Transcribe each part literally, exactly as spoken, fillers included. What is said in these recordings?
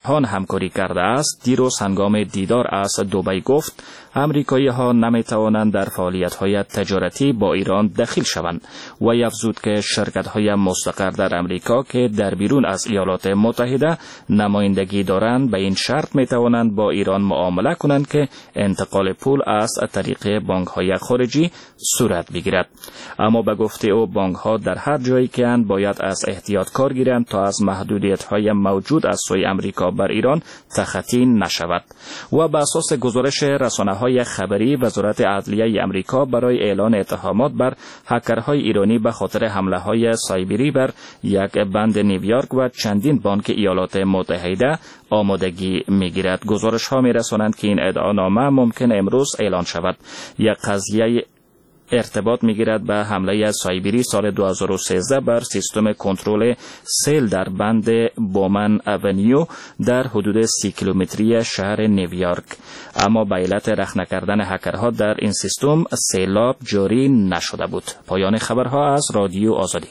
هان همکاری کرده است، دیروز هنگام دیدار از دبی گفت امریکایی ها نمی توانند در فعالیت های تجارتی با ایران دخیل شوند و افزود که شرکت های مستقر در امریکا که در بیرون از ایالات متحده نمایندگی دارند به این شرط می توانند با ایران معامله کنند که انتقال پول از طریق بانک های خارجی صورت بگیرد. اما به گفته او بانک ها در هر جایی که اند باید از احتیاط کار گیرند تا از محدودیت های موجود از سوی امریکا بر ایران تخطی نشود. و به اساس گزارش رسانه‌های خبری، وزارت عدلیه امریکا برای اعلان اتهامات بر هکرهای ایرانی به خاطر حمله‌های سایبری بر یک بند نیویورک و چندین بانک ایالات متحده آمادگی می‌گیرد. گزارش‌ها می‌رسانند که این ادعانامه ممکن امروز اعلان شود. یک قضیه ارتباط می‌گیرد به حمله سایبری سال دو هزار و سیزده بر سیستم کنترل سیل در بند بومن اونیو در حدود سی کیلومتری شهر نیویورک. اما به علت رخنه کردن هکرها در این سیستم سیلاب جاری نشده بود. پایان خبرها از رادیو آزادی.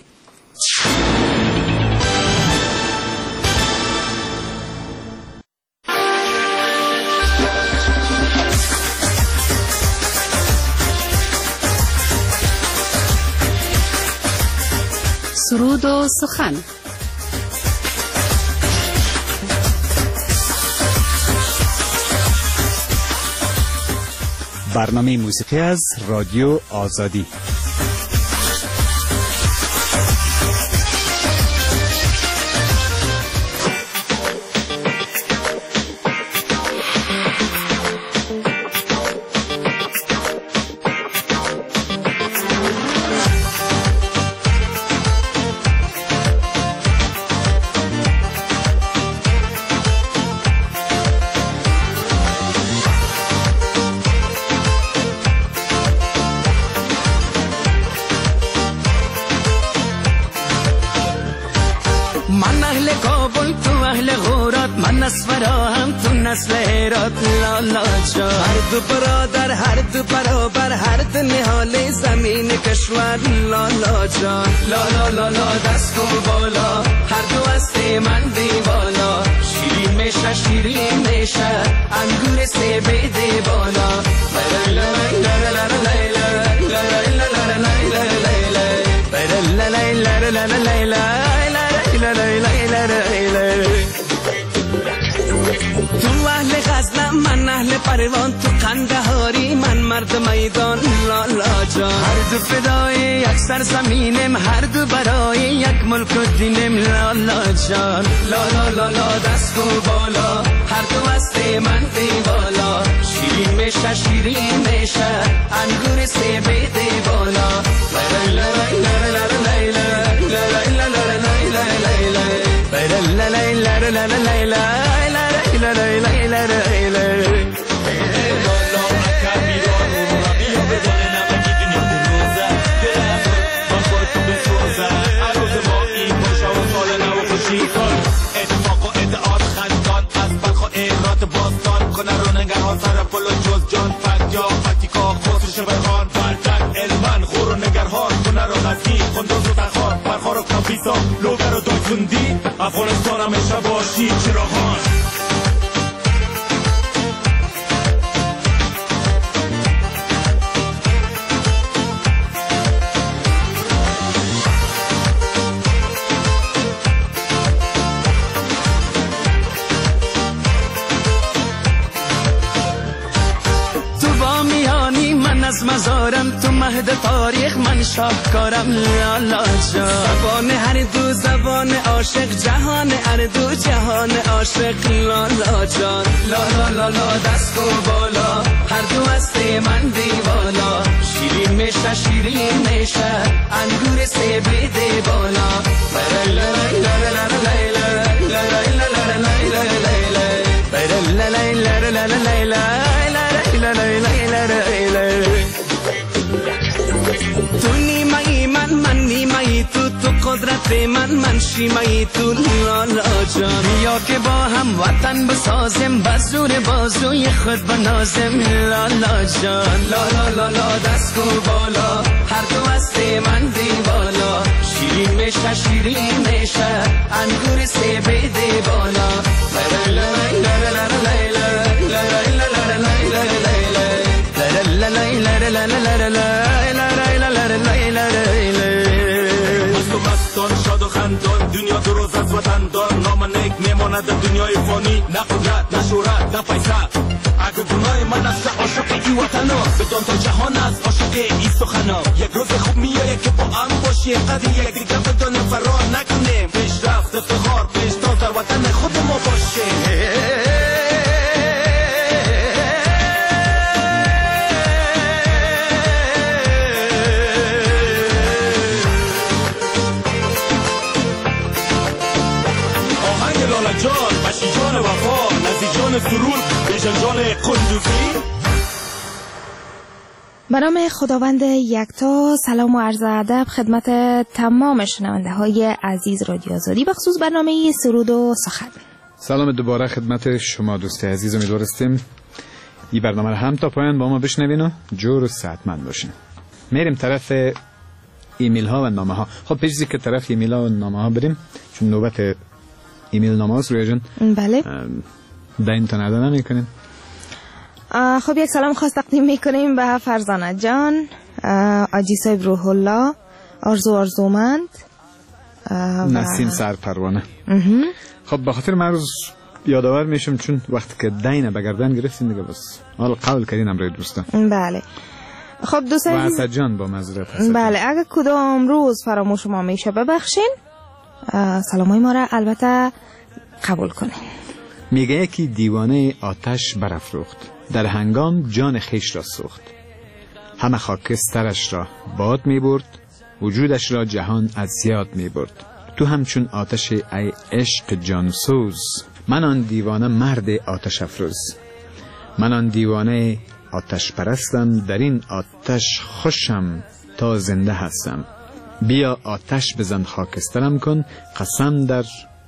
سرود و سخن. برنامه موسیقی از رادیو آزادی. نسل هرات لالا جان، هر دو برادر هر دو برابر، هر دو نهال زمین کشور لالا جان. لالا لالا دست کن بالا، هر دو است من دیوالا، شیرین میشه شیرین میشه انگور سه بده بالا. تو اهل غزنم من اهل پروان، تو قندهاری من مرد میدان لالا جان. هر دو فدای یک سرزمینم، هر دو برای یک ملک و دینم لالا جان. لالا لالا دست کو بالا، هر دو است من دیوالا، شیرین میشه شیرین میشه انگور سه بده بالا. افغانستان همیشه باشی چراغان. از مزارم تو مهد تاریخ من شاهکارم لالا جان. زبان هر دو زبان عاشق، جهان هر دو جهان عاشق لالا جان. لالا لالا دست کو بالا، هر دو است من دیوالا، شیرین میشه شیرین میشه انگور سه بده بالا. تو نیمه من من نیمه تو، تو قدرت من من شیمه تو لالا جان. یا که با هم وطن بسازم، بزرگ بازوی خود بنازم لالا جان. لالا لالا دست کو بالا، هر دو است من دیوالا، شیرین میشه شیرین میشه انگور سه بده بالا مستان شاد و خندان دنیا دو روز از وطن دار نام نیک میماند دنیای فانی نه قدرت نه شهرت نه پیسه اگه گناه من است عاشق ای وطنا بدان تا جهان است عاشق ای سخنا یک روز خوب میآید که با هم باشیم قدر یک دیگه بدانیم فرار نکنیم پیشرفت افتخار پیش تا در وطن خود ما باشیم جان بشی جان وفا نزی جان سرور بیشن جان قندوزی. به نام خداوند یکتا سلام و عرض ادب خدمت تمام شنونده های عزیز رادیو آزادی به خصوص برنامه سرود و سخن. سلام دوباره خدمت شما دوست عزیز، امیدوارستیم این برنامه رو هم تا پایان با ما بشنوین و جور و صحتمند باشین. میریم طرف ایمیل ها و نامه ها. خب پیشی که طرف ایمیل ها و نامه ها بریم چون نوبت ایمیل نامه هاست رویا جان. بله دایم تا نده نمی خب یک سلام خاص تقدیم میکنیم به فرزانه جان، آجی صاحب روح الله، آرزو آرزومند، نسیم سر پروانه. خب به خاطر من روز یادآور میشم چون وقتی که دینه به گردن گرفتیم دیگه بس حالا قول کردین برای دوستان. بله خب دوستان و اسد جان با معذرت حسد. بله اگه کدام روز فراموش ما میشه ببخشین، سلامای ما را البته قبول کنین. میگه یکی دیوانه آتش برافروخت، در هنگام جان خیش را سوخت، همه خاکسترش را باد می برد، وجودش را جهان از یاد می برد. تو همچون آتش ای عشق جانسوز، من آن دیوانه مرد آتش افروز. من آن دیوانه آتش پرستم، در این آتش خوشم تا زنده هستم. بیا آتش بزن خاکسترم کن، قسم در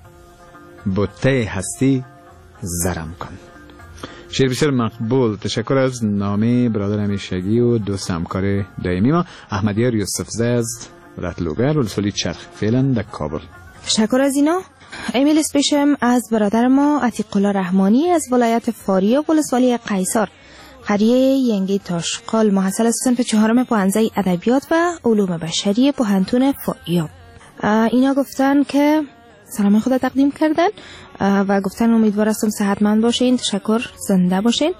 بوته هستی زرم کن. شعر بسیار مقبول. تشکر از نامه برادر همیشگی و دوست همکار دائمی ما احمدیار یوسف زی از ولایت لوگر ولسوالی چرخ فعلا در کابل. تشکر از اینا. ایمیل اسپیشم از برادر ما عتیق الله رحمانی از ولایت فاریاب ولسوالی قیصر قریه ینگی تاشقال، محصل از صنف چهارم پوهنځی ادبیات و علوم بشری پوهنتون فاریاب. اینا گفتن که سلام خدا تقدیم کردن و گفتن امیدوار هستم صحتمند باشین، تشکر، زنده باشین.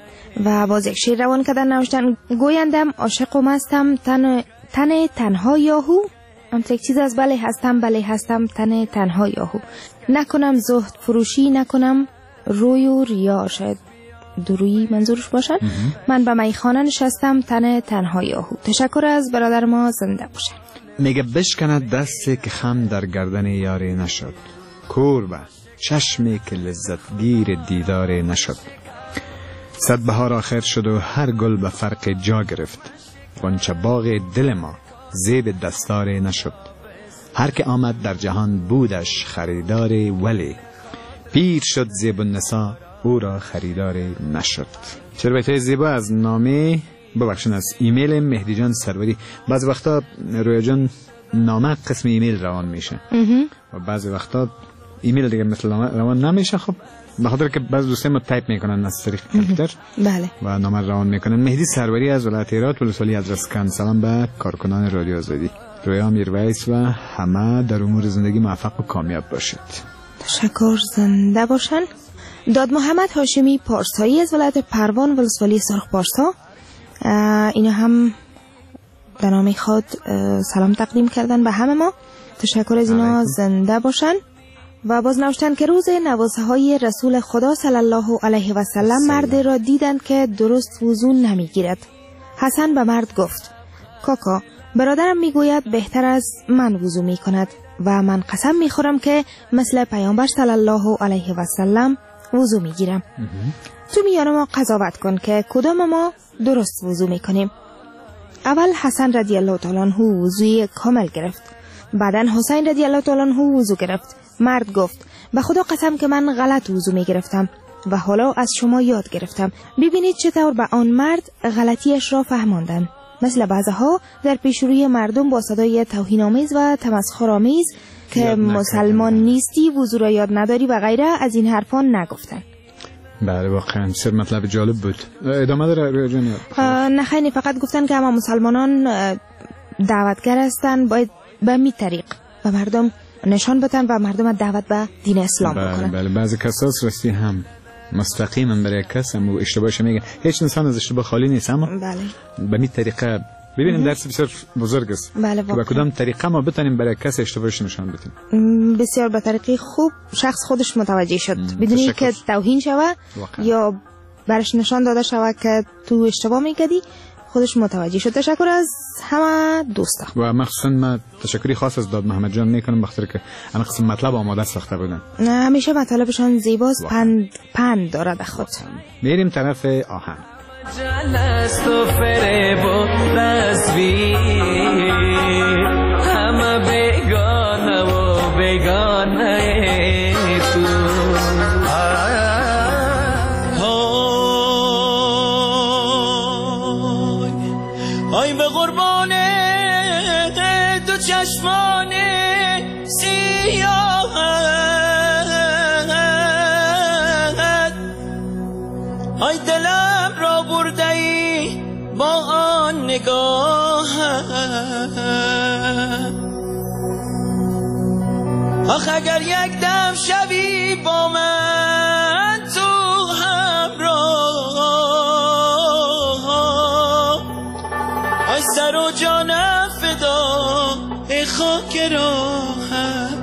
و باز یک شعر روان کردن نوشتن گویندم عاشق و مستم تن تن تنها یاهو، هم یک چیز از بله هستم بله هستم تن تنها یاهو، نکنم زهد فروشی نکنم روی و ریا، شاید درویی منظورش باشن. من به میخانه نشستم تن تنها یاهو. تشکر از برادر ما، زنده باشن. میگه بشکند دستی که خم در گردن یاری نشد، کور به چشمی که لذت گیر دیدار نشد. صد بهار آخر شد و هر گل به فرق جا گرفت، غنچه باغ دل ما زیب دستار نشد. هر که آمد در جهان بودش خریدار، ولی پیر شد زیب النساء او را خریدار نشد. چرا بیتای زیبا از نامه ببخشن از ایمیل مهدی جان سروری. بعضی وقتا رویا جان نامه قسم ایمیل روان میشه و بعضی وقتا ایمیل دیگه مثل روان نمیشه. خب به خاطر که بعضی دوستان ما تایپ میکنن از طریق کامپیوتر بله و نامه روان میکنن. مهدی سروری از ولایت هرات ولسوالی ادرسکن. سلام به کارکنان رادیو آزادی. رویا میرویس و همه در امور زندگی موفق و کامیاب باشید. تشکر، زنده باشن. داد محمد هاشمی پارسایی از ولایت پروان ولسوالی سرخ پارسا، اینا هم به نام خود سلام تقدیم کردن به همه ما. تشکر از اینا، زنده باشن. و باز نوشتن که روز نوازه های رسول خدا صلی الله علیه و سلم مرد را دیدند که درست وضو نمیگیرد. حسن به مرد گفت کاکا برادرم میگوید بهتر از من وضو میکند و من قسم میخورم که مثل پیامبر صلی الله علیه و سلم وضو میگیرم. تو میان ما قضاوت کن که کدام ما درست وضو میکنیم. اول حسن رضی الله تعالی عنه وضوی کامل گرفت، بعدن حسین رضی الله تعالی عنه وضو گرفت. مرد گفت به خدا قسم که من غلط وضو میگرفتم و حالا از شما یاد گرفتم. ببینید چطور به آن مرد غلطیش را فهماندن. مثل بعضها در پیشروی مردم با صدای توهین‌آمیز و تمسخرآمیز که مسلمان نیستی، وضو را یاد نداری و غیره از این حرفان نگفتن. بله واقعا بسیار مطلب جالب بود. ادامه داره جان؟ نه خیلی، فقط گفتن که همه مسلمانان دعوتگر هستن، باید به می طریق و مردم نشان بدن و مردم دعوت به دین اسلام بله بکنن. بله بعضی کساس راستی هم مستقیما برای کس هم و اشتباهش میگه. هیچ انسان از اشتباه خالی نیست، اما بله به می طریقه ببینیم درس بسیار بزرگ است. بله به کدام طریقه ما بتونیم برای کس اشتباهش نشان بدیم. بسیار به طریقی خوب شخص خودش متوجه شد بدونی که توهین شوه یا برش نشان داده شوه که تو اشتباه میکردی، خودش متوجه شد. تشکر از همه دوستا و مخصوصا من تشکری خاص از داد محمد جان میکنم بخاطر که انا قسم مطلب آماده ساخته بودن. همیشه مطلبشان زیباست، پند پند داره به خود. میریم طرف آهن. جلست و فریب و تصویر همه بگانه و بگانه تو آی به قربان دو چشمان سیاه آی دلم را برده ای با آن نگاه آخ اگر یک دم شوی با من تو همراه آی سر و جانم فدا ای خاک راهم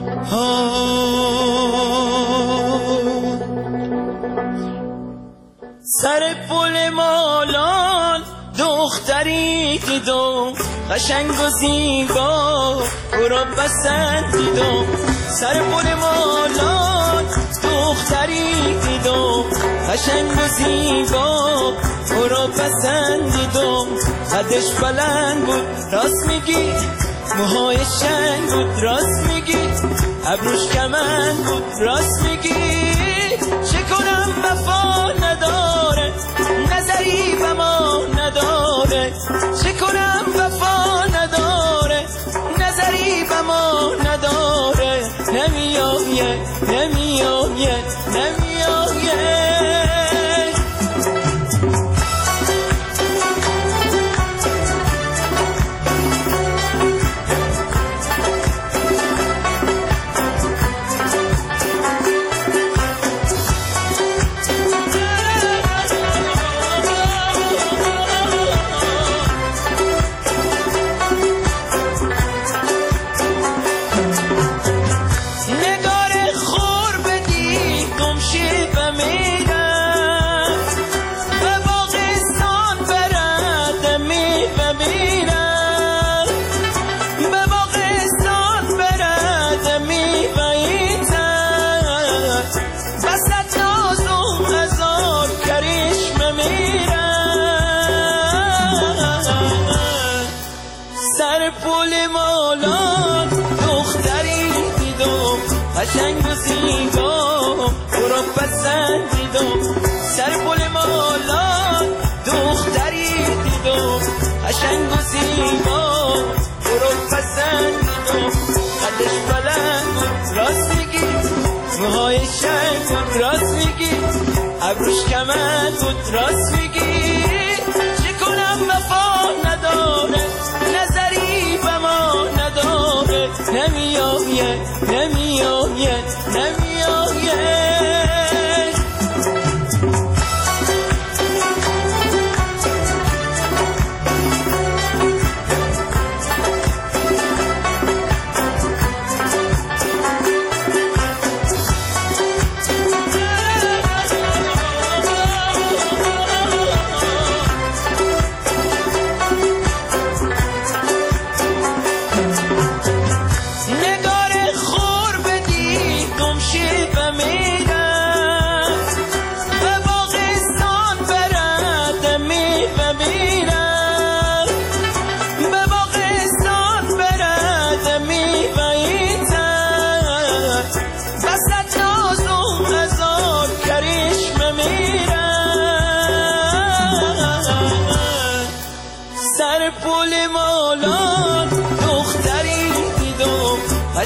سر پل مالان دختری دیدم قشنگ و زیبا او را پسندیدم سر پل مالان دختری دیدم قشنگ و زیبا او را پسندیدم قدش بلند بود راست میگی موهای شنگ بود راست میگی ابروش کمند بود راست میگی چه کنم وفا نداره نظری به ما نداره چه کنم وفا نداره نظری به ما نداره نمیایه نمیایه نمیایه قشنگ و زیبا او را پسندیدم سر پل مالان دختری دیدم قشنگ و زیبا او را پسندیدم قدش بلند بود راست میگی موهای شنگ بود راست میگی ابروش کمند بود راست میگی چه کنم وفا نداره نظری به ما نداره نمیایه نمیایه نمیایه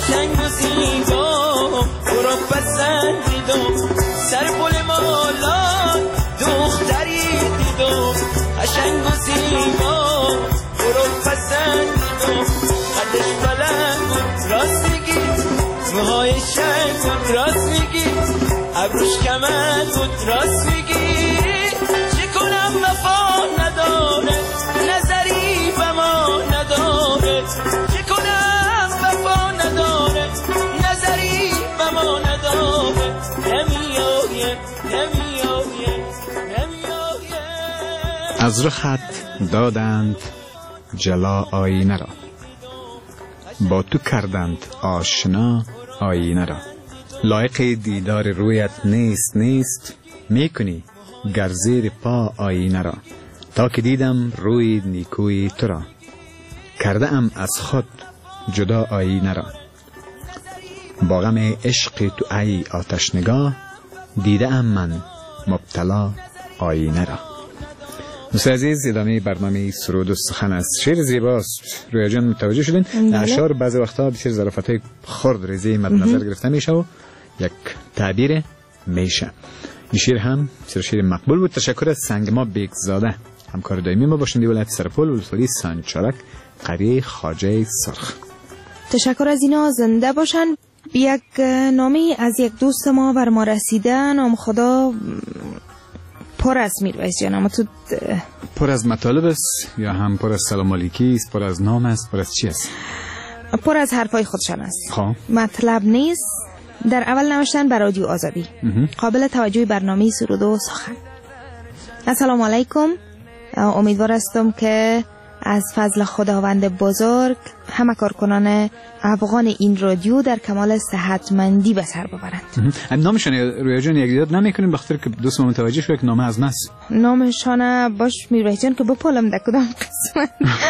قشنگ و زیبا برو پسندیدم سر پل مالان دختری دیدم قشنگ و زیبا برو پسندیدم قدش بلند بود راست میگی موهای شنگ بود راست میگی ابروش کمند بود راست میگی چه کنم وفا نداره نظری به ما نداره چه کنم وفا نداره نظری به ما نداره نمیایم نمیایم نمیایم از رخت دادند جلا آینه را با تو کردند آشنا آینه را لایق دیدار رویت نیست نیست میکنی گر زیر پا آینه را تا که دیدم روی نیکوی تو را کرده ام از خود جدا آینه را با غم عشق تو ای آتش نگاه دیده ام من مبتلا آینه را. دوست عزیز ادامه برنامه سرود و سخن است. شعر زیباست. رویا جان متوجه شدین؟ اشعار بعضی وقتا بسیار ظرافت‌های خرد ریزی مد نظر گرفته میشه و یک تعبیر میشه. این شعر هم بسیار شعر مقبول بود. تشکر از سنگما بیگزاده همکار دائمی ما باشند. ولایت سرپل ولسوالی سانچارک قریه خواجه سرخ. تشکر از اینا زنده باشن. یک نامی از یک دوست ما بر ما رسیده. نام خدا پر از میرویس جان. اما تو پر از مطالب است یا هم پر از سلام علیکی است، پر از نام است، پر از چی است؟ پر از حرفای خودشان است. خواه. مطلب نیست. در اول نوشتن بر رادیو آزادی. قابل توجه برنامه سرود و سخن. السلام علیکم. امیدوار هستم که از فضل خداوند بزرگ همه کارکنان افغان این رادیو در کمال صحتمندی به سر ببرند. نامشان رویا جان یک یاد نمیکنیم بخاطر که دوست ما متوجه شد که نام از ناس نامشان باش میرویس جان که بپالم در کدام قسمت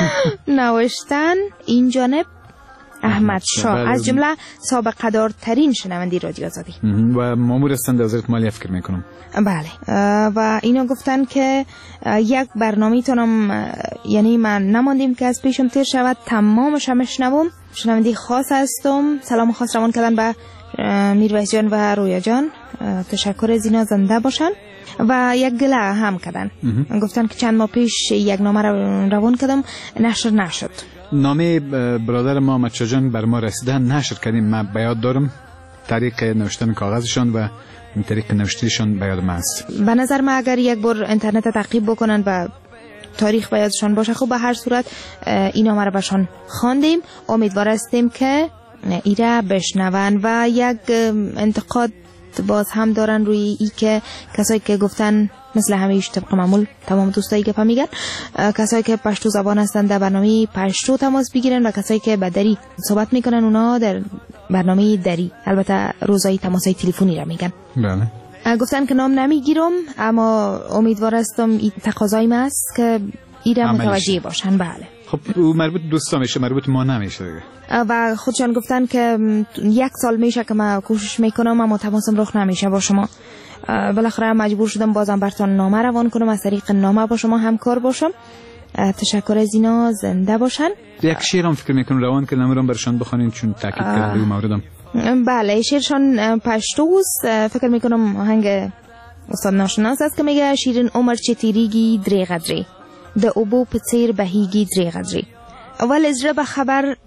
نوشتن. این جانب احمد شاه از جمله سابقه دارترین شنونده رادیو آزادی و مامور هستند وزارت مالیه فکر میکنم. بله. و اینا گفتن که یک برنامه تونم یعنی من نماندیم که از پیشم تیر شود تمامش هم شنوم. شنونده خاص هستم. سلام خاص روان کردن به میرویس جان و رویا جان. تشکر از اینا زنده باشن. و یک گله هم کردن. گفتن که چند ماه پیش یک نامه روان کردم نشر نشد. نامه برادر ما مچا جان بر ما رسیده نشر کردیم. من بیاد دارم طریق نوشتن کاغذشان و این طریق نوشتیشان بیاد ما است. به نظر من اگر یک بار اینترنت تعقیب بکنن و تاریخ بیادشان باشه خب به هر صورت این نامه را برشان خواندیم. امیدوار هستیم که ایره بشنون. و یک انتقاد باز هم دارن روی ای که کسایی که گفتن مثل همیشه طبق معمول تمام دوستایی که میگن کسایی که پشتو زبان هستن در برنامه پشتو تماس بگیرن و کسایی که به دری صحبت میکنن اونا در برنامه دری. البته روزایی تماسای تلفنی را میگن. بله. گفتن که نام نمیگیرم اما امیدوار هستم این تقاضای ما است که ایره متوجه باشن. بله. خب او مربوط دوستا میشه مربوط ما نمیشه دیگه. و خودشان گفتن که یک سال میشه که من کوشش میکنم اما تماسم رخ نمیشه با شما. بالاخره مجبور شدم بازم براتون نامه روان کنم از طریق نامه با شما همکار باشم. تشکر از اینا زنده باشن. یک شعرم فکر میکنم روان که نمیرم برشان بخونین چون تاکید کردم موردم. بله شعرشان پشتوست. فکر میکنم آهنگ استاد ناشناس است که میگه شیرین عمر چه تیریگی دری قدری د اوبو پڅیر بهیگی دری قدری اول ازره به خبر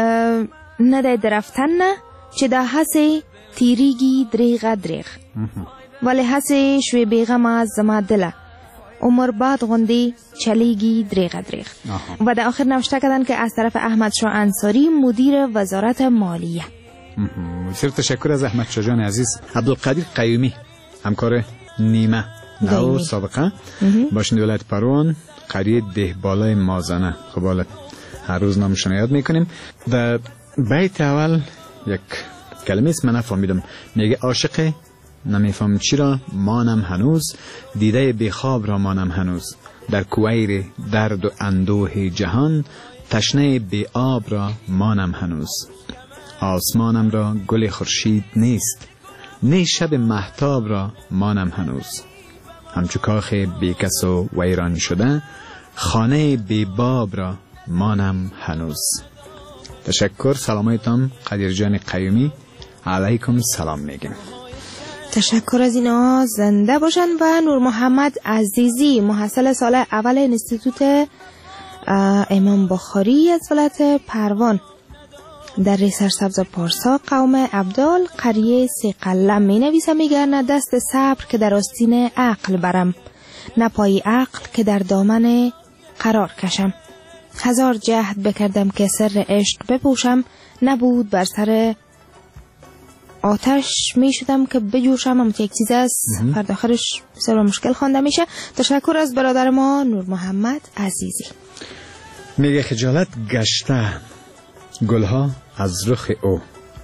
نده درفتن نه چې دا هسې تیریگی دری قدری ولی هسې شوی بیغم از زما دله عمر بعد غندی چلیگی دری قدری. و در آخر نوشته کردن که از طرف احمد شاه انصاری مدیر وزارت مالیه. بسیار تشکر از احمد شاه جان عزیز. عبدالقادر قیومی همکار نیمه نو سابقه باشند ولایت پروان قریه دهبالای مازنه. خب حالا هر روز نامشون یاد میکنیم. و بیت اول یک کلمه است من نفهمیدم. میگه عاشق نمیفهم چرا مانم هنوز دیده بیخواب را مانم هنوز در کویر درد و اندوه جهان تشنه بی آب را مانم هنوز آسمانم را گل خورشید نیست نی شب مهتاب را مانم هنوز همچو کاخ بی کس و ویران شده خانه بی باب را مانم هنوز. تشکر. سلامایتان قدیر جان قیومی. علیکم سلام میگیم. تشکر از اینا. زنده باشن. و نور محمد عزیزی محصل سال اول انستیتوت امام بخاری از ولایت پروان در ری سرسبز پارسا قوم عبدال قریه سی قلم می نویسم. میگه نه دست صبر که در آستین عقل برم، نه پای عقل که در دامن قرار کشم. هزار جهد بکردم که سر عشق بپوشم، نبود بر سر آتش می شدم که بجوشم. هم یک چیز است فرد آخرش بسیار مشکل خوانده میشه. تشکر از برادر ما نور محمد عزیزی. میگه خجالت گشته گلها از رخ او،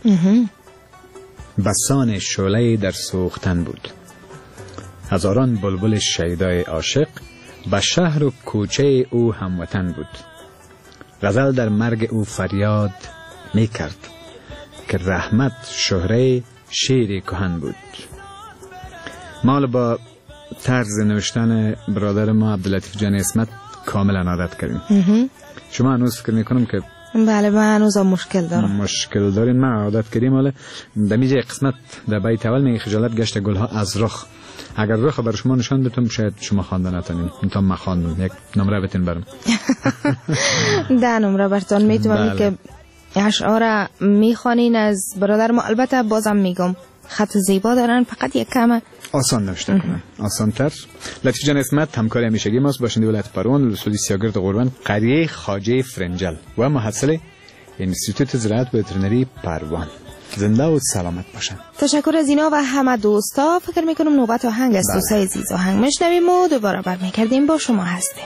بسان شعله در سوختن بود. هزاران بلبل شیدای عاشق به شهر و کوچه او هموطن بود. غزل در مرگ او فریاد می کرد که رحمت شهره شیر کهن بود. ما با طرز نوشتن برادر ما عبداللطیف جان اسمت کاملا عادت کردیم. شما هنوز فکر میکنم که بله من هنوز مشکل دارم. مشکل دارین. ما عادت کردیم. حالا در میجه قسمت در بیت اول میگه خجالت گشت گلها از رخ. اگر رخ بر شما نشان دادم شاید شما خواندن نتونین. اینطور ما خواندم. یک نمره بتین برم. ده نمره برتون میتونم که اشعار میخوانین از برادر ما. البته بازم میگم خط زیبا دارن، فقط یک کم آسان نوشته کنن، آسان تر. لطیف جان اسمت همکار همیشگی ماست، باشنده ولایت پروان، رسولی سیاگرد قربان، قریه خواجه فرنجل و محصل انستیتوت زراعت و وترنری پروان. زنده و سلامت باشن. تشکر از اینا و همه دوستا. فکر میکنم نوبت آهنگ است. دوستای عزیز آهنگ میشنویم و دوباره برمیگردیم با شما هستیم.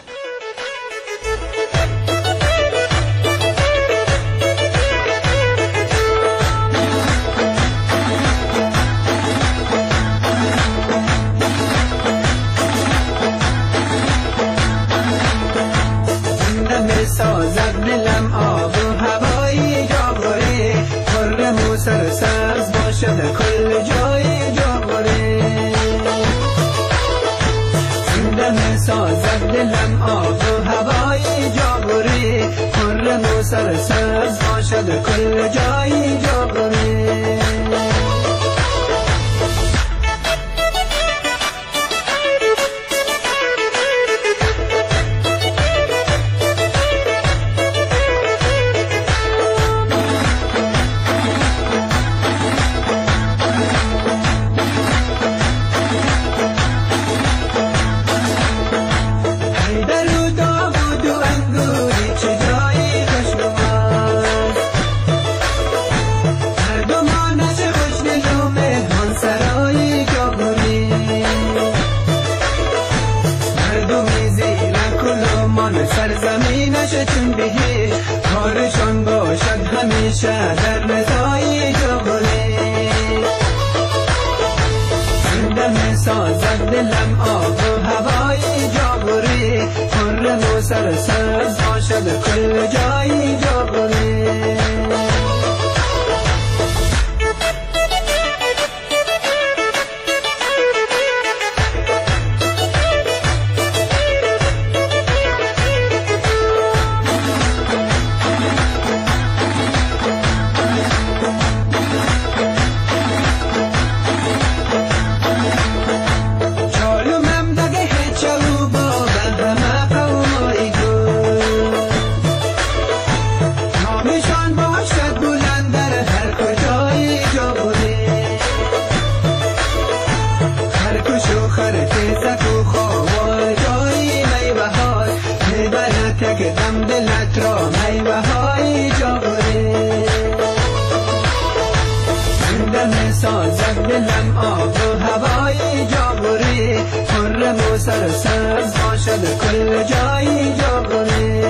سازد دلم آب و هوایی جاوری، خرم و سرسبز باشد کل جای جاوری. زنده سازد دلم آب و هوایی جاوری، خرم و سرسبز باشد کل جای جاوری. کارشان باشد همیشه در رضای جاوری. زنده می سازد دلم آب و هوای جاوری، خرم و سرسبز باشد کل جای جاوری. دلم آب و هوای جاوری، خرم و سرسبز باشد کل جای جاوری.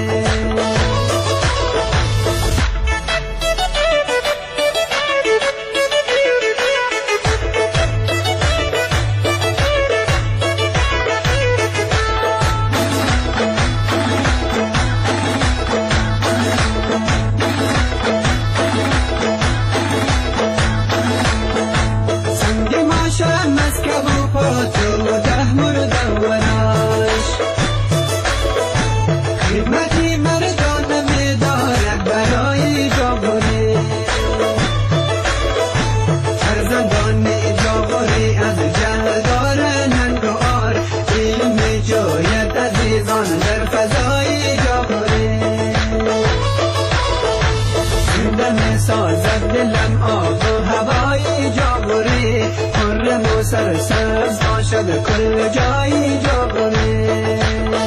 خدمتی سر سبز شده کل جایی جاگانه.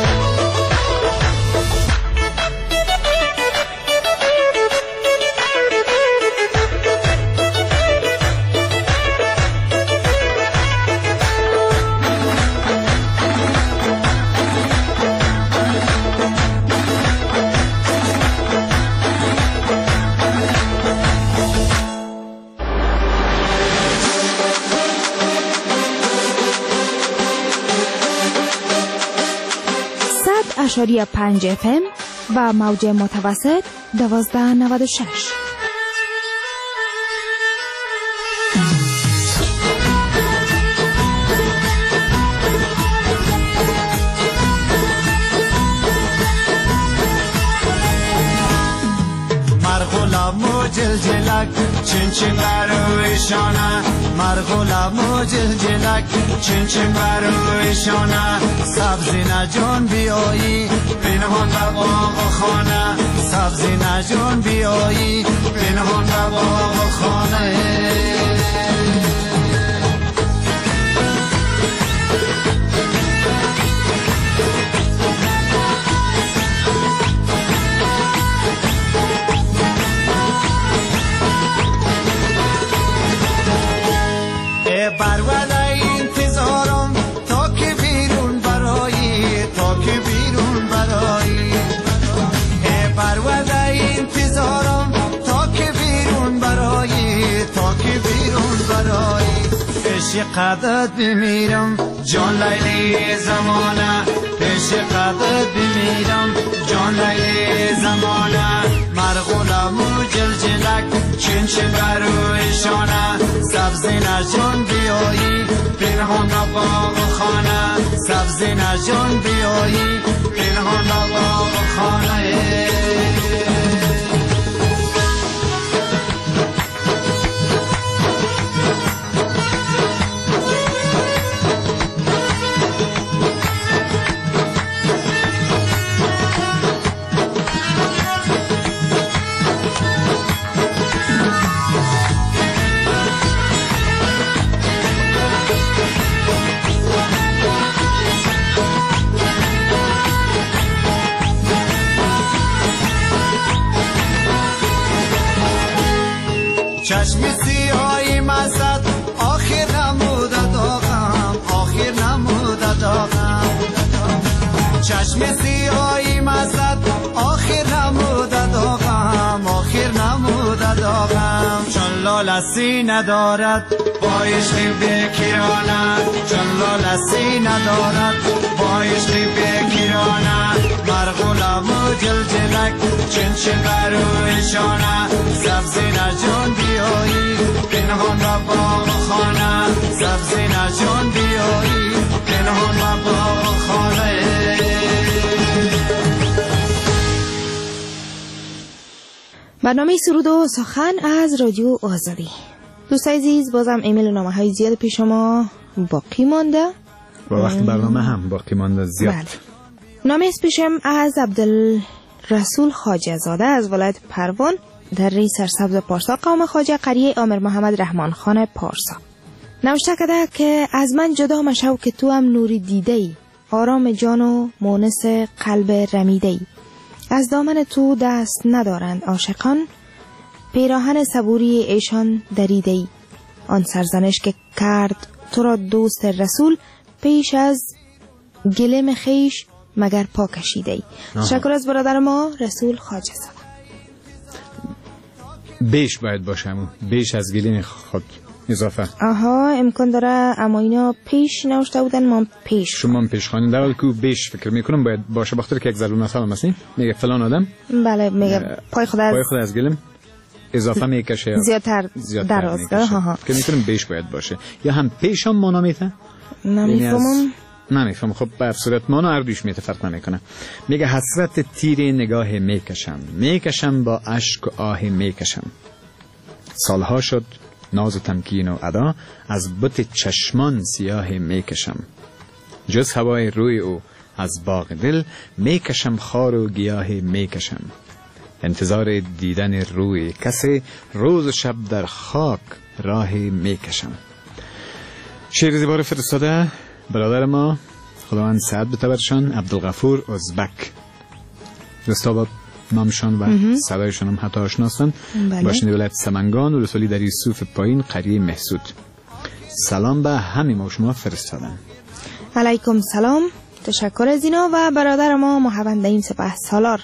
اشاری پنج اف ام و موج متوسط دوازده نود و شش. مرغولم و جلجلک چین چین برویشانه، مرغولم و جلجلک چین چین برویشانه، سبزی نجون بیایی پنهان به باغ خانه، سبزی نجون بیایی پنهان به باغ خانه. برولای انتظارم تا که بیرون برایی، تا که بیرون برایی، برولای انتظارم تا که بیرون برایی، تا که بیرون برایی. پیش قدرت بمیرم جان لیلی زمانه، پیش قدرت بمیرم جان لیلی زمانه، مرغولم و جلجلک چین چین برویشانه، سبزی نجون بیایی پنهان به باغ خانه، سبزی نجون بیایی پنهان به باغ خانه. چشم سیاهی مزد آخر نموده داغم، آخر نموده داغم، چشم سیاهی مزد آخر نموده داغم، آخر نموده داغم. چون لالسی ندارد با عشق بکیرانه، چون لالسی ندارد با عشق بکیرانه، مرغولم و جلجلک چین چین برویشانه، سبزی نجون بیایی پنهان به باغ خانه، سبزی نجون بیایی پنهان به باغ خانه. برنامه سرود و سخن از رادیو آزادی. دوستای عزیز، بازم ایمیل و نامه های زیاد پیش ما باقی مانده و وقت برنامه هم باقی مانده زیاد. بله. نامه از پیشم از عبدالرسول خواجه زاده از ولایت پروان در ری سرسبز پارسا، قوم خواجه، قریه آمر محمد رحمان خان پارسا. نوشته کرده که از من جدا مشو که تو هم نوری دیده ای، آرام جان و مونس قلب رمیده ای، از دامن تو دست ندارند عاشقان، پیراهن صبوری ایشان دریده ای، آن سرزنش که کرد تو را دوست رسول، پیش از گلم خیش مگر پا کشیده ای. تشکر از برادر ما رسول خواجه زاده. بیش باید باشم، بیش از گلیم خود اضافه. آها، امکان داره، اما اینا پیش نوشته بودن، ما پیش شما پیش خواهیم در حالی که بیش فکر میکنم باید باشه، بخاطر که یک ضرب مثال مثلا میگه فلان آدم، بله، میگه پای خود از پای خود از گلم اضافه میکشه، زیادتر دراز داره. ها ها، که میکنم بیش باید باشه، یا هم پیشم مانا میته نمیفهمم نمیفهم. خب به صورت مانا اردوش میته فرق نمیکنه. میگه حسرت تیر نگاه میکشم، میکشم با اشک و آه میکشم، سالها شد ناز و تمکین و ادا، از بت چشمان سیاه میکشم، جز هوای روی او از باغ دل، میکشم خار و گیاه میکشم، انتظار دیدن روی کسی، روز و شب در خاک راه میکشم. شعر زیبا فرستاده برادر ما خداوند سعد بده برشان، عبدالغفور ازبک. دوستا با نامشان و صدایشان هم حتی آشناستن. باشنده ولایت سمنگان ولسوالی در یوسف پایین قریه محسود. سلام به همه ما شما فرستادن. علیکم سلام. تشکر از اینا و برادر ما محمد سپه سالار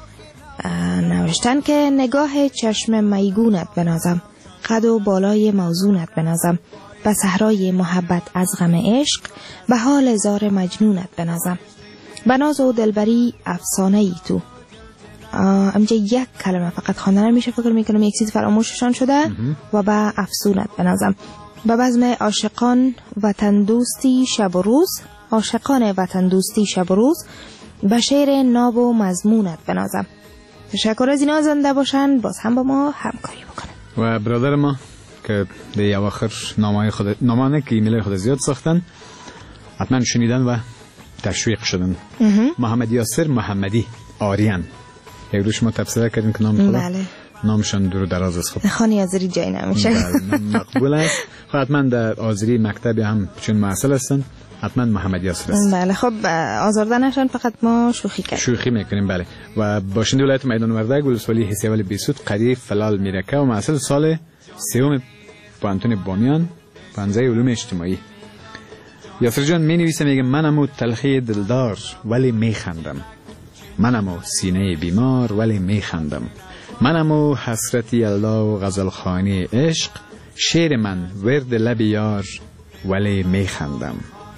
نوشتن که نگاه چشم میگونت بنازم، قد و بالای موزونت بنازم، به صحرای محبت از غم عشق، به حال زار مجنونت بنازم. بناز و دلبری افسانه ای تو. امجا یک کلمه فقط خواندن میشه، فکر میکنم یک چیز فراموششان شده. و به افسونت بنازم، به بزم عاشقان وطن دوستی شب و روز، عاشقان وطن دوستی شب و روز، به شعر ناب و مضمونت بنازم. تشکر از اینا، زنده باشن، باز هم با ما همکاری بکنن. و برادر ما که در اواخر نامه خود نامانه که ایمیل خود زیاد ساختن، حتما شنیدن و تشویق شدن. محمد یاسر محمدی آریان، یک روش ما تفسیر کردیم که نام خدا بله. نامشان دور دراز است. خب خانی آذری جای نمیشه. بله مقبول است. خب حتما در آذری مکتبی هم چون محصل هستن، حتما محمد یاسر است. بله خب آزاردنشان فقط ما شوخی کردیم. شوخی میکنیم بله. و باشنده ولایت میدان وردک ولسوالی حسی اول بیسود قریه فلال میرکه و محصل سال سوم پانتون بامیان پانزه علوم اجتماعی. یاسر جان می نویسه میگه منمو تلخی دلدار ولی میخندم، منمو سینه بیمار ولی میخندم، منمو حسرتی یلدا و غزلخانی عشق، شعر من ورد لب یار ولی میخندم،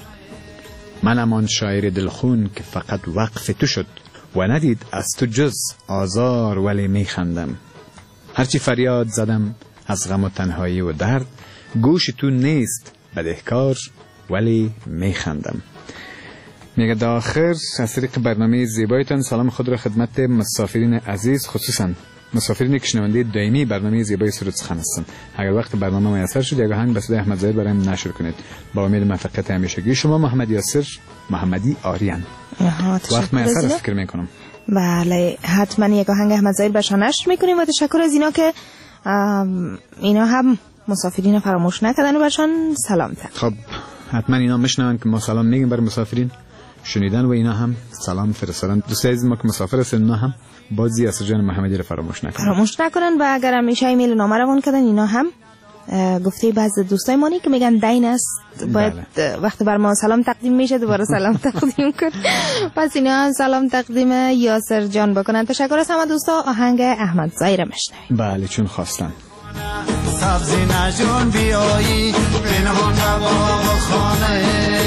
منم آن شاعر دلخون که فقط وقف تو شد و ندید از تو جز آزار ولی میخندم، هرچی فریاد زدم از غم و تنهایی و درد، گوش تو نیست بدهکار ولی میخندم. میگه در آخر از طریق برنامه زیبایتان سلام خود را خدمت مسافرین عزیز، خصوصا مسافرین که شنونده دائمی برنامه زیبای سرود سخن هستند. اگر وقت برنامه میسر شد یک آهنگ به صدای احمد ظاهر برایم نشر کنید. با امید موفقیت همیشگی شما. محمد یاسر محمدی آریان. وقت میسر است فکر میکنم. بله حتما یک آهنگ احمد ظاهر برشان نشر میکنیم و تشکر از اینا که اینا هم مسافرین فراموش نکردن و برشان سلام تن. خب حتما اینا میشنون که ما سلام میگیم برای مسافرین، شنیدن و اینا هم سلام فرستادن. دوستای عزیز ما که مسافر هستن اینا هم بازی یاسر جان محمدی رو فراموش نکنن. فراموش نکنن و اگر همیشه ایمیل نامه روان کردن اینا هم گفته بعضی دوستای مانی که میگن دین است باید بله. وقتی بر ما سلام تقدیم میشه دوباره سلام تقدیم کن. پس اینا هم سلام تقدیم یاسر جان بکنن. تشکر از همه دوستا. آهنگ احمد ظاهر میشنویم. بله چون خواستن. سبزی نجون بیایی پنهان با خانه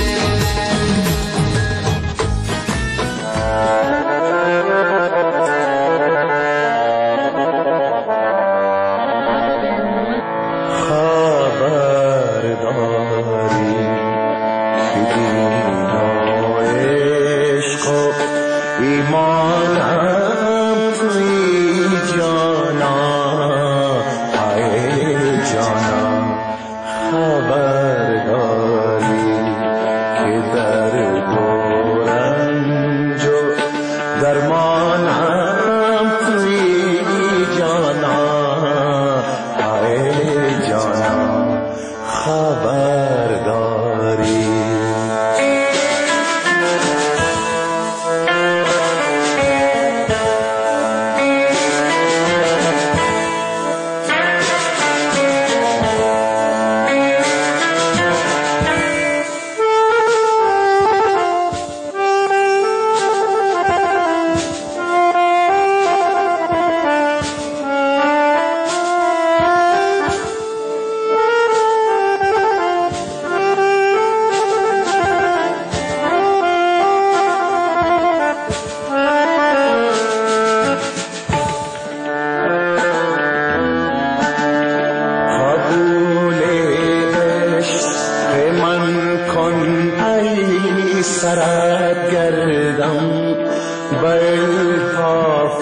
سرت گردم بالطاف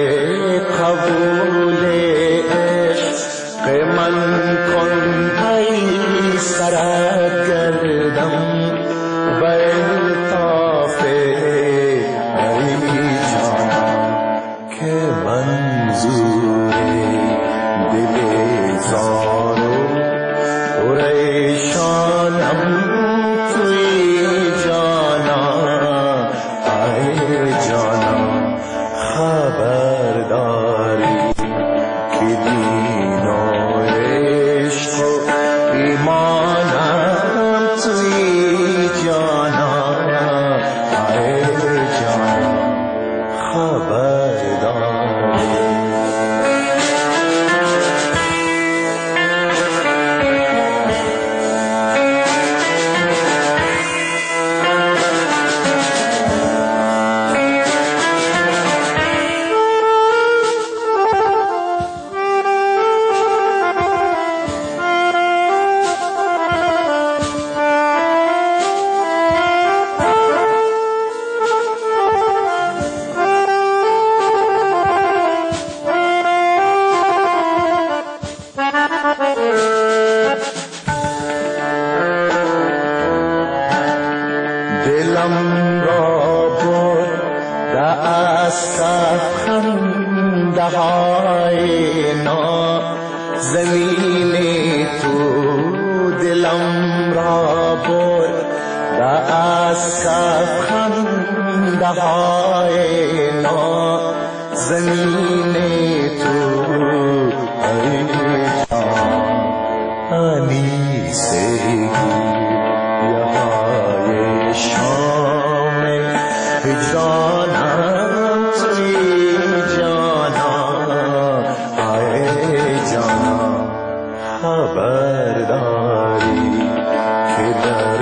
قبول عشق من کن ای سرت گردم بالطاف ای جانم که منظور دل زار و پریشانم دلم را برده از صف خنده های نازنین تو، دلم را برده از صف خنده های نازنین تو، ای انیسگی یهای شام هجرانم، توی جانم ای جانم خبر داری که در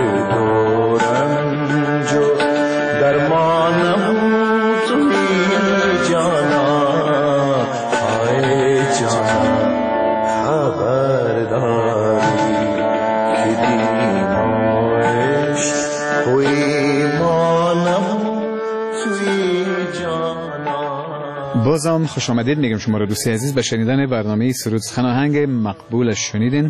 دورنج و درمانم، توی جانم ای جانم خبر داری که دیمایش توی مانم، توی جانم. بازم خوش آمدید میگم شما را دوستی عزیز به شنیدن برنامه سرود سخن آهنگ مقبولش شنیدین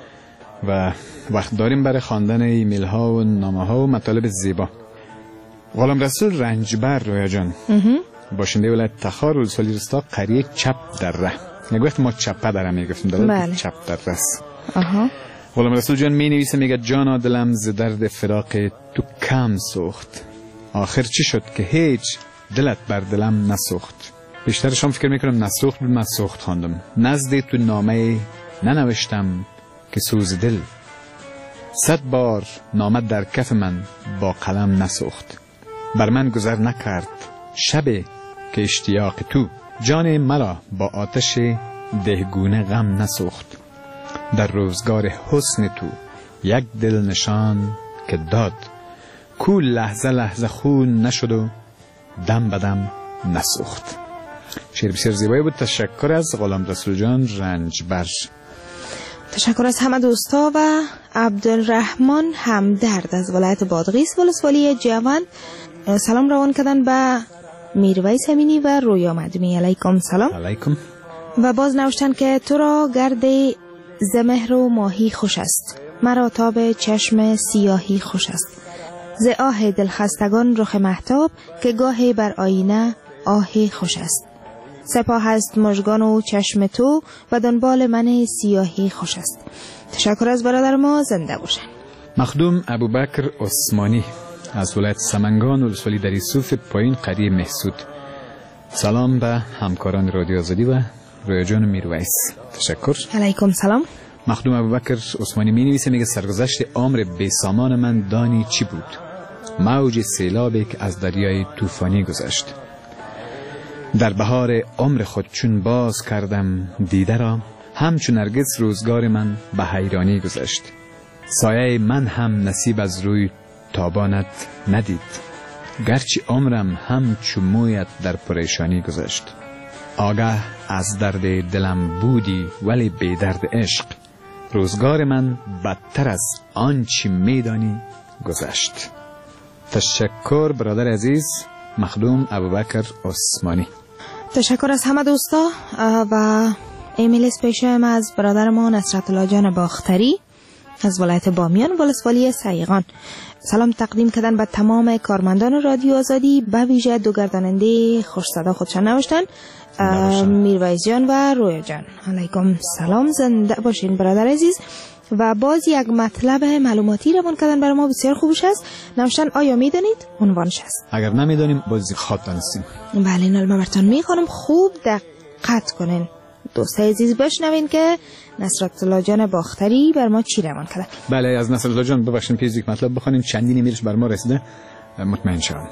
و وقت داریم برای خواندن ایمیل ها و نامه ها و مطالب زیبا. غلام رسول رنجبر رویا جان باشنده ولایت تخار ولسوالی رستا قریه چپ در ره، نگوید ما چپه دارم میگفتیم دارم چپ در رس. غلام رسول جان می نویسه میگه جانا دلم ز درد فراق تو کم سوخت، آخر چی شد که هیچ دلت بر دلم نسوخت. بیشترش هم فکر میکنم نسوخت بود، من سوخت خواندم. نزد تو نامه ننوشتم که سوز دل، صد بار نامه در کف من با قلم نسوخت. بر من گذر نکرد شب که اشتیاق تو، جان مرا با آتش دهگونه غم نسوخت. در روزگار حسن تو یک دل نشان که داد، کو لحظه لحظه خون نشد و دم بدم نسوخت. شعر بسیار زیبایی بود. تشکر از غلام رسول جان رنجبر. تشکر از همه دوستا و عبدالرحمن همدرد از ولایت بادغیس ولسوالی جوان. سلام روان کردن به میرویس امینی و رویا مدمی. علیکم سلام. علیکم. و باز نوشتن که تو را گرد زمهر و ماهی خوش است، مرا تاب چشم سیاهی خوش است. ز آه دلخستگان رخ مهتاب، که گاهی بر آینه آهی خوش است. سپاه است مژگان و چشم تو، و دنبال من سیاهی خوش است. تشکر از برادر ما، زنده باشن. مخدوم ابوبکر عثمانی از ولایت سمنگان ولسوالی دری صوف پایین قریه محسود. سلام به همکاران رادیو آزادی و رویا جان میرویس. تشکر. علیکم سلام. مخدوم ابوبکر عثمانی می نویسه میگه سرگذشت عمر بیسامان من دانی چی بود؟ موج سیلابی که از دریای طوفانی گذشت. در بهار عمر خود چون باز کردم دیده را، همچون نرگس روزگار من به حیرانی گذشت. سایه من هم نصیب از روی تابانت ندید، گرچه عمرم همچون مویت در پریشانی گذشت. آگاه از درد دلم بودی ولی بی درد عشق، روزگار من بدتر از آنچه میدانی گذشت. تشکر برادر عزیز مخدوم ابوبکر عثمانی. تشکر از همه دوستا و ایمیل اسپیشم از برادر ما نصرت الله جان باختری از ولایت بامیان ولسوالی سیغان. سلام تقدیم کردن به تمام کارمندان رادیو آزادی، به ویژه دو گرداننده خوش صدا خودشان نوشتن، میرویس جان و رویا جان. علیکم سلام، زنده باشین برادر عزیز. و باز یک مطلب معلوماتی روان کردن برای ما بسیار خوبش است. نوشتن آیا میدانید عنوانش است؟ اگر نمیدانیم بازی خواب دانستیم. بله، این علمه برتان میخوانم، خوب دقت کنین دوستای عزیز، بشنوین که نصرت الله جان باختری بر ما چی روان کرده. بله، از نصرت الله جان ببخشید پیش یک مطلب بخونیم، چندین ایمیلش بر ما رسیده، مطمئن شوم.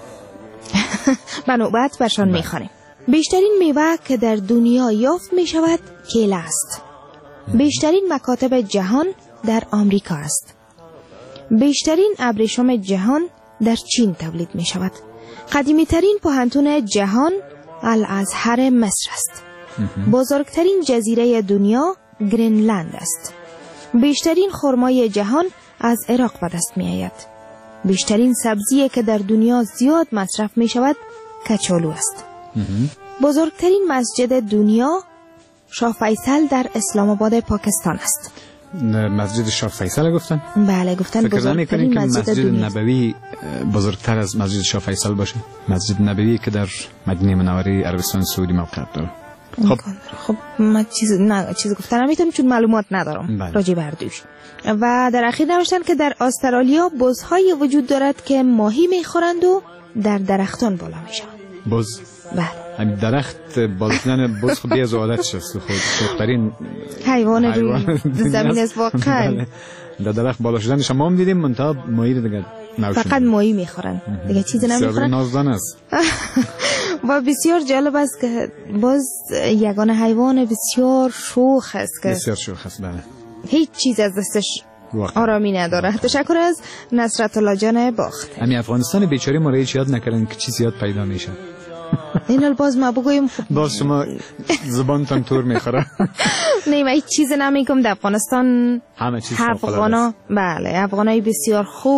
به نوبت برشان میخوانیم. بیشترین میوه که در دنیا یافت می شود کیله است. بیشترین مکاتب جهان در آمریکا است. بیشترین ابریشم جهان در چین تولید می شود. قدیمی ترین پوهنتون جهان الازهر مصر است. بزرگترین جزیره دنیا گرینلند است. بیشترین خرمای جهان از عراق به دست می آید. بیشترین سبزی که در دنیا زیاد مصرف می شود کچالو است. بزرگترین مسجد دنیا شاه فیصل در اسلام آباد پاکستان است. مسجد شاه فیصل گفتن؟ بله گفتن بزرگترین مسجد, مسجد دنیا. نبوی بزرگتر از مسجد شاه فیصل باشه، مسجد نبوی که در مدینه منوره عربستان سعودی موقعیت داره. خب خب من چیز نه چیز گفتن نمیتونم چون معلومات ندارم راجع بر دوش. و در اخیر نوشتن که در استرالیا بزهای وجود دارد که ماهی میخورند و در درختان بالا میشن. بز؟ بله. همین درخت بالا شدن بز خود بیاز عادتش است، خود بهترین حیوان روی زمین است واقعا. در درخت بالا شدنش ما هم دیدیم، منتها ماهی دیگه نوشون. فقط ماهی میخورن دیگه چیزی نمیخورن. نازدان است. و بسیار جالب است که باز یگانه حیوان بسیار شوخ است که بسیار شوخ است. بله. هیچ چیز از دستش آرامی نداره. تشکر از نصرت الله جان باخت. همین افغانستان بیچاره ما رو هیچ یاد نکردن که چیزی یاد پیدا میشه. این باز ما بگویم خب باز شما زبانتان تور میخوره. نه من هیچ چیز نمیگم. در افغانستان همه چیز افغانا بله افغانای بسیار خوب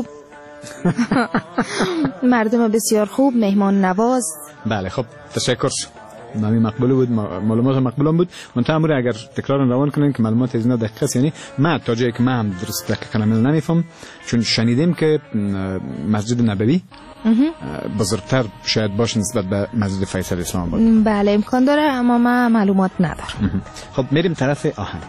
مردم بسیار خوب، مهمان نواز. بله خب تشکر. نامی مقبول بود، معلومات مقبول بود. منتها امروز اگر تکرار روان کنین که معلومات از اینا دقیق است، یعنی ما تا جایی که من هم درست دقیق کامل نمیفهم، چون شنیدیم که مسجد نبوی بزرگتر شاید باشه نسبت به مسجد فیصل اسلام آباد. بله امکان داره اما ما معلومات ندارم. خب میریم طرف آهن.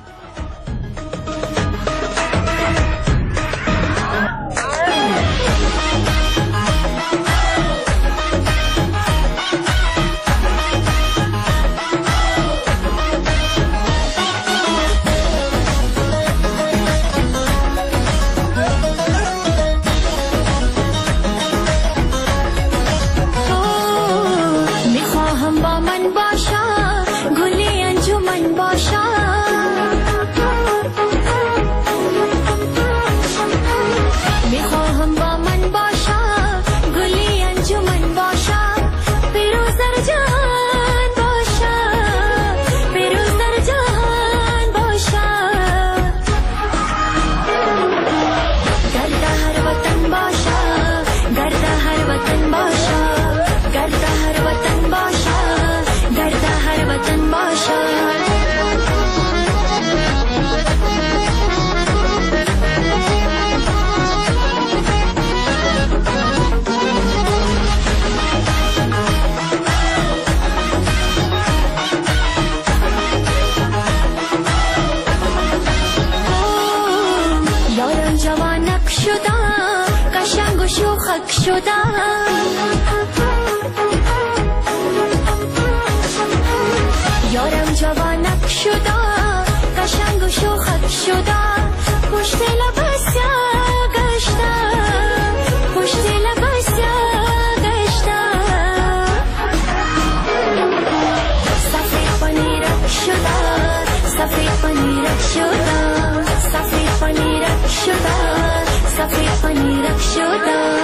یارم جوانک شده قشنگ و شوخک شده پشت لباس گشته پشت لباس گشته سفید پنیرک شده سفید پنیرک شده سفید پنیرک شده سفید پنیرک شده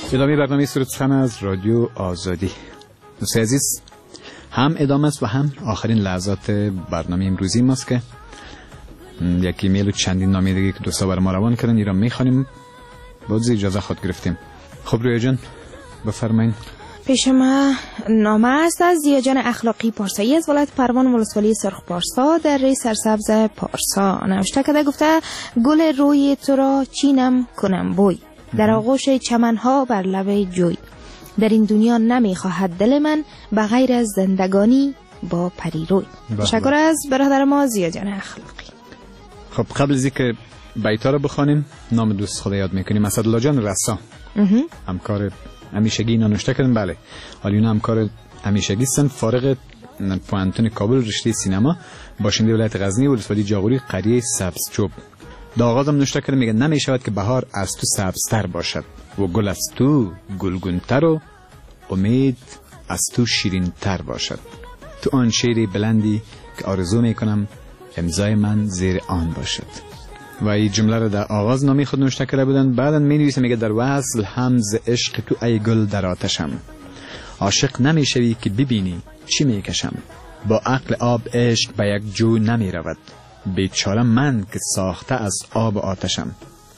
ادامه برنامه سرود سخن از رادیو آزادی. دوستان عزیز، هم ادامه است و هم آخرین لحظات برنامه امروزی ماست که یک ایمیل و چندین نامه دیگه که دوستا برای ما روان کردن ایران میخوانیم. باز اجازه خود گرفتیم. خب رویا جان بفرمایید. پیش ما نامه است از زیا جان اخلاقی پارسایی از ولایت پروان ولسوالی سرخ پارسا در ری سرسبز پارسا. نوشته کرده، گفته گل روی تو را چینم کنم بوی، در آغوش چمنها بر لب جوی، در این دنیا نمیخواهد دل من به غیر از زندگانی با پری روی. تشکر از برادر ما زیا جان اخلاقی. خب قبل از اینکه بیتا رو بخوانیم نام دوست خود یاد میکنیم. اسدالله جان رسا همکار همیشگی اینا نوشته کردن. بله حالا اینا همکار همیشگی هستن، فارغ پوانتون کابل رشته سینما، باشنده ولایت غزنی ولسوالی جاغوری قریه سبزچوب. در آغازم نوشته کردن میگه نمیشود که بهار از تو سبزتر باشد و گل از تو گلگونتر و امید از تو شیرینتر باشد. تو آن شعری بلندی که آرزو میکنم امضای من زیر آن باشد. و این جمله رو در آغاز نامی خود نوشته کرده بودن. بعدن می نویسه میگه در وصل همز عشق تو ای گل در آتشم، عاشق نمیشوی که ببینی چی میکشم، با عقل آب عشق به یک جو نمی رود، بیچاره من که ساخته از آب آتشم.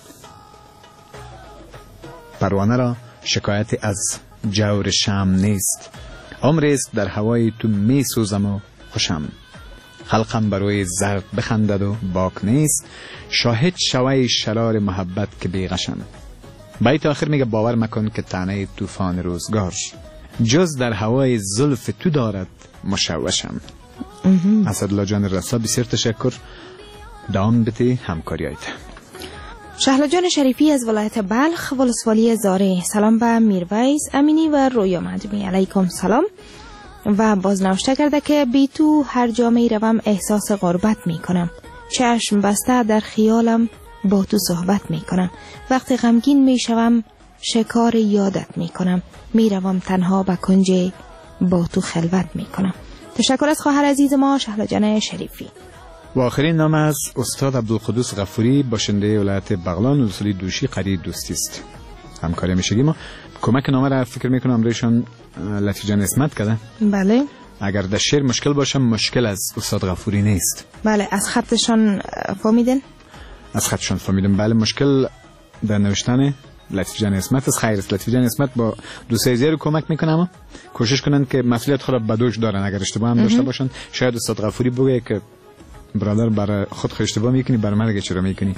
پروانه را شکایت از جور شم نیست، عمریست در هوای تو می سوزم و خوشم، خلقم بروی زرد بخندد و باک نیست، شاهد شوی شرار محبت که بیغشم. بیت آخر میگه باور مکن که طعنه طوفان روزگار، جز در هوای زلف تو دارد مشوشم. اسدالله جان رسا بسیار تشکر، دام بتی همکاری هایت. شهلا جان شریفی از ولایت بلخ ولسوالی زاره. سلام به میرویس امینی و رویا مدومی. علیکم سلام. و باز نوشته کرده که بی تو هر جا می روم احساس غربت می کنم، چشم بسته در خیالم با تو صحبت می کنم، وقتی غمگین می شوم شکار یادت می کنم، می روم تنها به کنج با تو خلوت می کنم. تشکر از خواهر عزیز ما شهلا جان شریفی. و آخرین نام از استاد عبدالقدوس غفوری باشنده ولایت بغلان ولسوالی دوشی قریه دوستی است. همکاری میشگی ما کمک نامه را فکر میکنم امروزشان لطفی جان اسمت کرده. بله. اگر در شعر مشکل باشه مشکل از استاد غفوری نیست. بله از خطشان فهمیدن؟ از خطشان فهمیدم. بله مشکل در نوشتن لطفی جان اسمت از خیر است. لطفی جان اسمت با دوستای زیاد کمک میکنه، اما کوشش کنن که مسئولیت خود را به دوش دارن. اگر اشتباه هم داشته باشن شاید استاد غفوری بگه که برادر برای خود خود اشتباه میکنی، برای من دیگه چرا میکنی.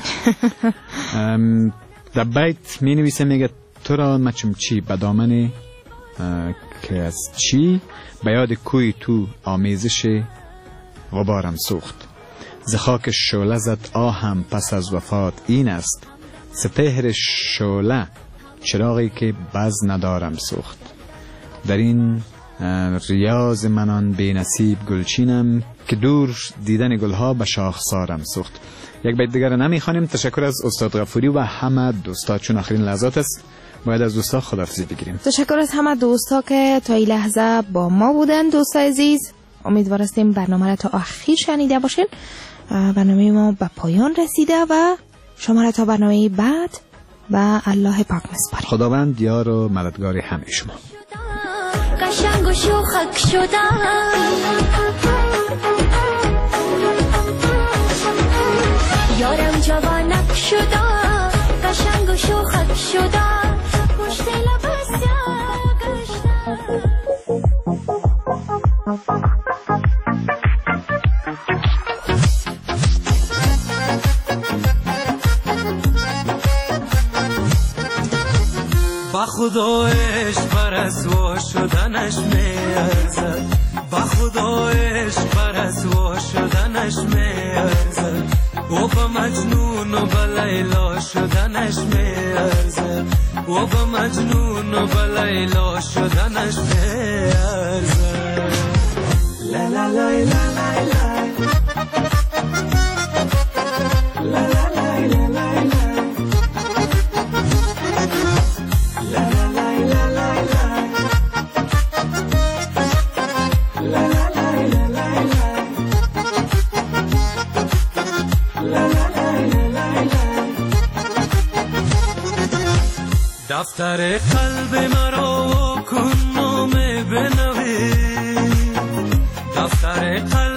در بیت می نویسه میگه تو را مچم چی به دامن که از چی، به یاد کوی تو آمیزش غبارم سوخت، ز خاک شعله زد آهم پس از وفات این است، سپهر شعله چراغی که بز ندارم سوخت، در این ریاض منان بی نصیب گلچینم که دور دیدن گلها به شاخسارم سوخت. یک بیت دیگر نمیخوانیم. تشکر از استاد غفوری و همه دوستا، چون آخرین لحظات است باید از دوستا خداحافظی بگیریم. تشکر از همه دوستا که تا این لحظه با ما بودن. دوستا عزیز امیدوار هستیم برنامه را تا آخر شنیده باشین. برنامه ما به پایان رسیده و شما را تا برنامه بعد و الله پاک میسپاریم. خداوند یار و مددگار همه شما. قشنگ و شوخک شدم، یارم جوانک شدم، قشنگ و شوخک شدم، پشت لباس گشتم. با خدا عشق پرسوا شدنش میارزد، با خدا عشق پرسوا شدنش میارزد، او با مجنون و با لیلا شدنش میارزد، او با مجنون و با لیلا شدنش میارزد. لا لا لا لا لا لا لا لا لا لا لا دفتر قلب مرا کن نامه بنویس دفتر قلب